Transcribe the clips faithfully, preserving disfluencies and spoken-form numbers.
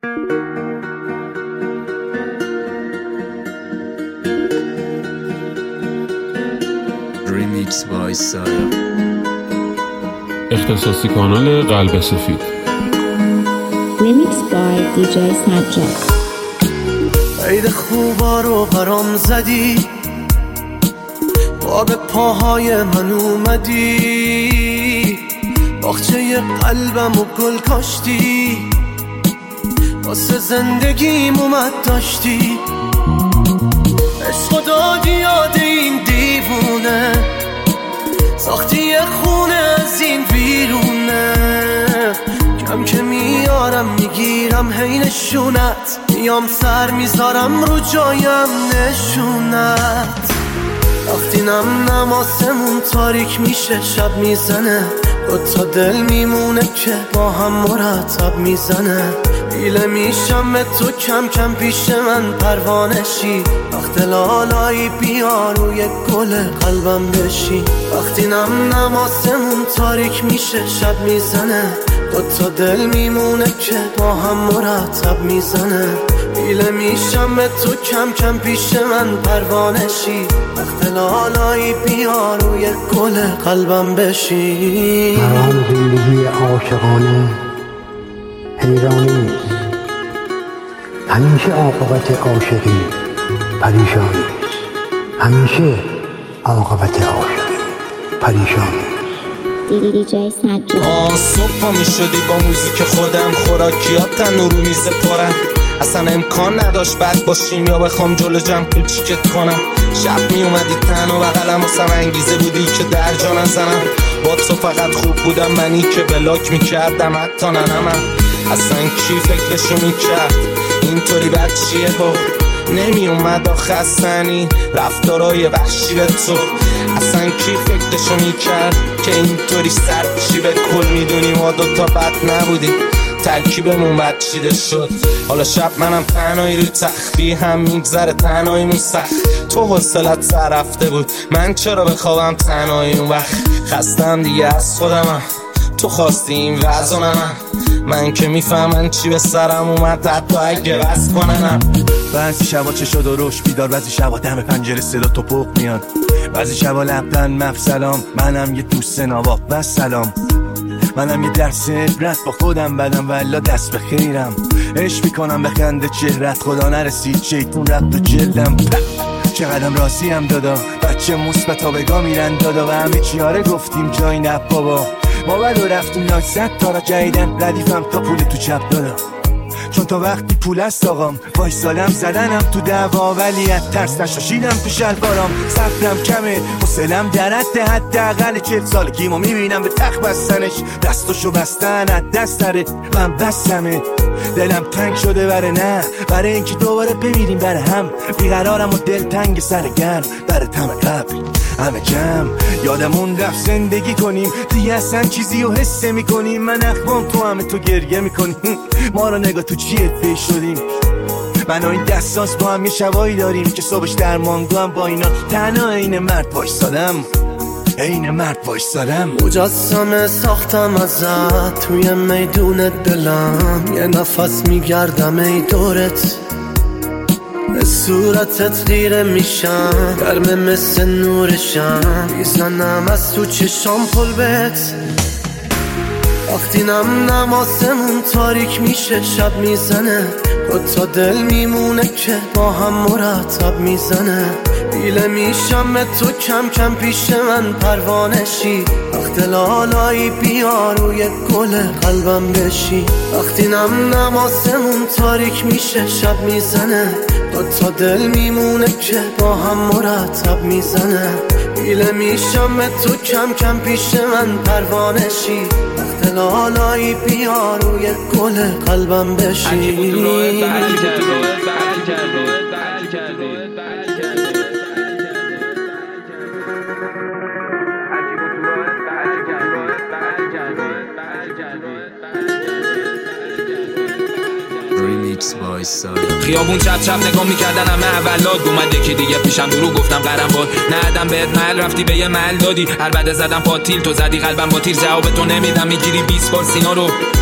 Remix by Saya. اختصاصی کانال قلب سفید. Remix by دی جی سجاد. عید خوبا رو برام زدی، با به پاهای من اومدی، باغچه قلبم و گل کاشتی، واسه زندگیم اومد داشتی، عشق دادی یاد این دیوونه، ساختی یه خونه از این بیرونه، کم که میارم میگیرم هی نشونت، میام سر میذارم رو جایم نشونت، وقتی نم نماسمون تاریک میشه شب میزنه، دوتا دل میمونه که با هم مرتب میزنه، دیله میشم به تو کم کم پیش من پروانشی، وقت لالایی بیا روی گل قلبم بشی، وقتی نم نماسمون تاریک میشه شب میزنه، دوتا دل میمونه که با هم مرتب میزنه، دیله میشم به تو کم کم پیش من پروانشی، وقت لالایی بیا روی گل قلبم بشی. مرام زندگی عاشقانه حیرانی است، همیشه عاقبت عاشقی پریشانی است، همیشه عاقبت عاشقی پریشانی. دی جی سجاد. آه صبح پا می شدی با موزیک خودم، خوراکیات تنو رو میز پرم، اصلا امکان نداشت بد باشیم یا بخوام جلو جمع کوچیکت کنم، شب می اومدی تن و بغلم واسم انگیزه بودی که در جا نزنم، با تو فقط خوب بودم منی که بلاک می کردم حتی ننمم، اصلا کی فکرشو می کرد اینطوری بد چیه ها، نمی اومد آخه خستنی رفتارای وحشی به تو، اصلا کی فکرشو می کرد که اینطوری سرد چی به کل میدونی ما دوتا بد نبودیم، ترکیبمون بد چیده شد، حالا شب منم تنهایی رو تختی هم میگذره تنهاییمون سخت، تو حوصلت سر رفته بود من چرا بخوابم تنهایی اون وقت، خستم دیگه از خودمم تو خواستی این وزنم، من که میفهمن چی به سرم اومد حتی اگه بس کننم، بعضی شبا چه شد و روش بیدار، بعضی شبا دم پنجره صدا تو پخ میاد، بعضی شبا لبدن مفسلام، منم یه دوست نواب و سلام، منم یه درس عبرت با خودم بدم والا دست به خیرم، عشق میکنم به خنده چهرت خدا نرسید شیطون رفت و جلدم، چقدرم راضیم دادا بچه مثبت ها بگاه میرن دادا و همه چیاره گفتیم جای نه بابا، ما بدو رفتیم ناکست تا را جایدن ردیفم تا پول تو چپ دادا، چون تا وقتی پول است آقام وای سالم زدنم تو دعوا ولی از ترس نشاشیدم تو شلوارام، صبرم کمه حوصله‌ام در حد حداقل چهل سالگیمو میبینم به تخت بستنش، دستاشو بستن از دست داره من بستمه، دلم تنگ شده بره نه برای اینکه دوباره بمیریم بره هم، بیقرارم و دل تنگ سر گرم بره تم قبل همه جمع، یادمون رفت زندگی کنیم دیگه اصلا چیزی رو حس میکنیم، من اخوام تو همه تو گریه میکنیم، ما رو نگاه تو چیه پیش شدیم، من و این دستاس با هم یه شبایی داریم که صبحش درمانگو هم با اینا تنها این مرد وایسادم، این مرد وایسادم، مجسمه ساختم ازت توی میدون دلم، یه نفس میگردم ای دورت، به صورتت غیره میشم گرمه مثل نورشم، میزنم از تو چشام پلبت، وقتی نم نماسمون تاریک میشه شب میزنه، دوتا دل میمونه که با هم مرتب میزنه، دیله میشم به تو کم کم پیش من پروانشی، وقت لالایی بیا روی گل قلبم بشی، وقتی نم نماسمون تاریک میشه شب میزنه، دوتا دل میمونه که با هم مرتب میزنه، دیله میشم به تو کم کم پیش من پروانشی، وقت لالایی بیا روی گل قلبم بشی. خیابون چپ چپ نگاه میکردن همه اولاد، اومده که دیگه پیشم درو گفتم قرم باد، ندم بهت محل رفتی به یه محل دادی، البته زدم پاتیل تو زدی قلبم با تیر، جواب تو نمیدم میگیری بیست بار سینا رو،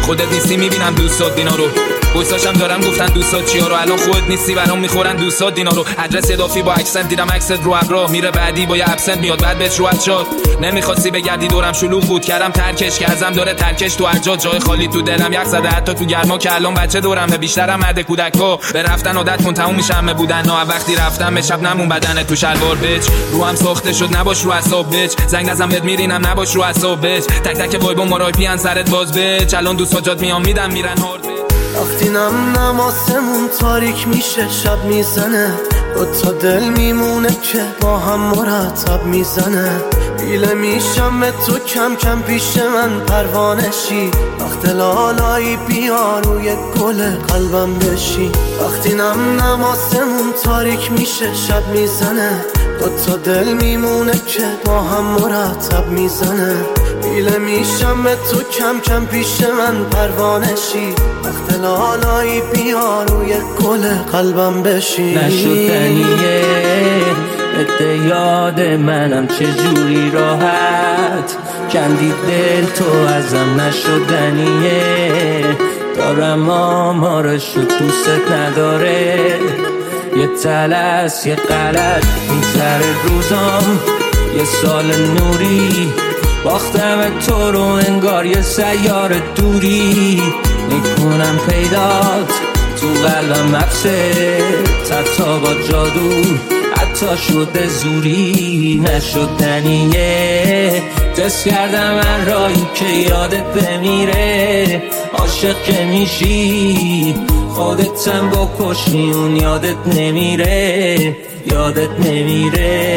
خودت نیستی میبینم دوستات دینا رو بویساشم دارم گفتن دوستات چیا رو الان خودت نیستی برام میخورن دوستات دینا رو ادرس اضافی با اکسنت دیدم عکست رو ابرا میره بعدی با یه ابسنت میاد بعد بهش روحت شد نمیخواستی بگردی دورم شلوغ بود کردم ترکش که ازم داره ترکش تو هر جا جای خالی تو دلم یخ زده حتی تو گرما که الان بچه دورمه بیشترم مرد کودکا به رفتن عادت کن تموم میشم بودن نه وقتی رفتم به شب نمون بدن تو شلوار بچ روحم ساخته شد نباش رو اعصاب بچ زنگ نزن بهت میرینم نباش رو اعصاب بچ تک تک وایبم مارای ان سرت باز بچ الان دوست جات میام میدم میرن هارد وقتی نم نماسمون تاریک میشه شب میزنه دو تا دل میمونه که با هم مرتب میزنه بیله میشم به تو کم کم پیش من پروانشی وقت لالایی بیا روی گل قلبم بشی وقتی نم نماسمون تاریک میشه شب میزنه دو تا دل میمونه که با هم مرتب میزنه بیله میشم به تو کم کم پیش من پروانشی وقت لالایی بیا روی گل قلبم بشی نشدنیه بده یاد منم چجوری راحت کندی دل تو ازم نشدنیه دارم آمارشو دوست نداره یه تلس یه غلط میگذره روزام یه سال نوری باختم تو رو انگار یه سیار دوری میکنم پیدات تو قلبم حبست حتی با جادو حتی شده زوری نشدنیه دست کردم من رایی که یادت بمیره عاشق که میشی خودتم بکشی اون یادت نمیره یادت نمیره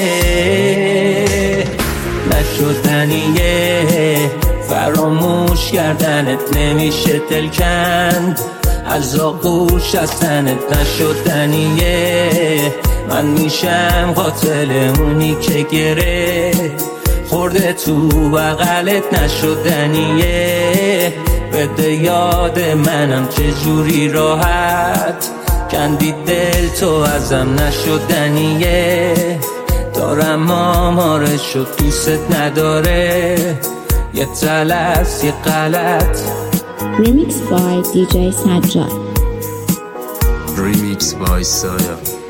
نشدنیه فراموش کردنت نمیشه دل کند از آغوش از تنت نشدنیه من میشم قاتل اونی که گره خورده تو بغلت نشدنیه بده یاد منم چجوری راحت کندی دل تو ازم نشدنیه دارم آمارشو دوست نداره یه تلس یه غلط Remix by دی جی Sajjad Remix by Saya